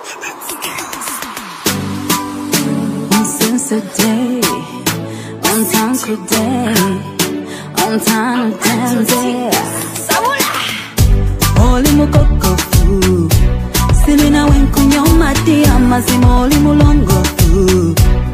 Since the day, on time today, on time to dance. Oli mukoko fu, simina wenkunyo mati amazimo oli mulongo fu.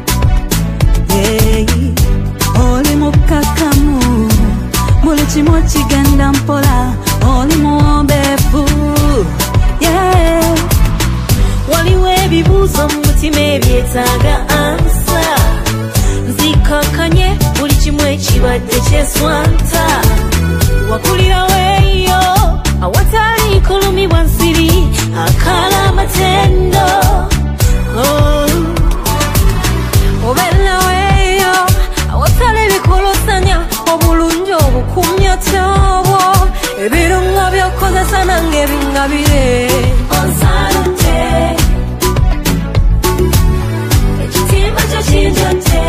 Hey, oli mukakamu, mulichi mochi genda mpola, oli muombe fu. Yeah, waliwe bibuzo mutime byetaga ansa. Nzikakanye buli kimwe kibadde kyeswanta. Wakulira weyo awatali kulumibwa nsiri akala amatendo. Obella weyo awatali bikolosanya obulungi obukumya kyabwo. Ebirungo byokozesa nange bingabire. Onsalute ekitimba kyo kinjote.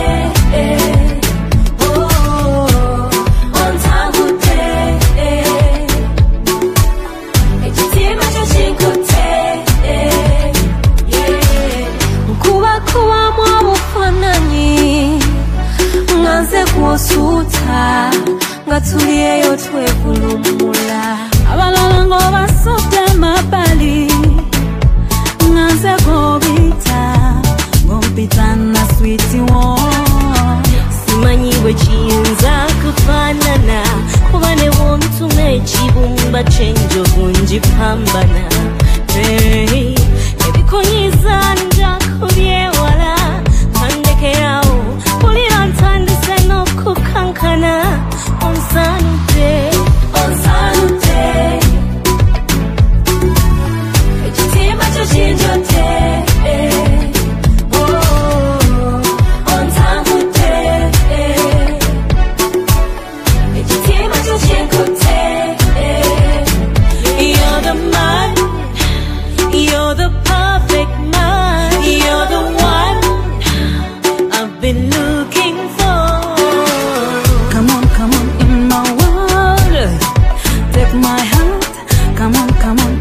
Kusuta ngatuliyeyo twevulumula abalala ngo basodde mabali nganze gobita ngompita na switi wo simanyi bwe kiyinza kufaanana kuba ne bw'ontuma ekibumba ky'enjovu ngipambana. Ebikunyiza nja kubyewala kandekerawo pulira ntandise n'okukankana. Onsalute, onsalute ekitimba kyo kinjote. Ontambute ekitimba kyo kinkutte. You're the man, you're the perfect man, you're the one I've been looking for. Come on in my world, take my hand. Come on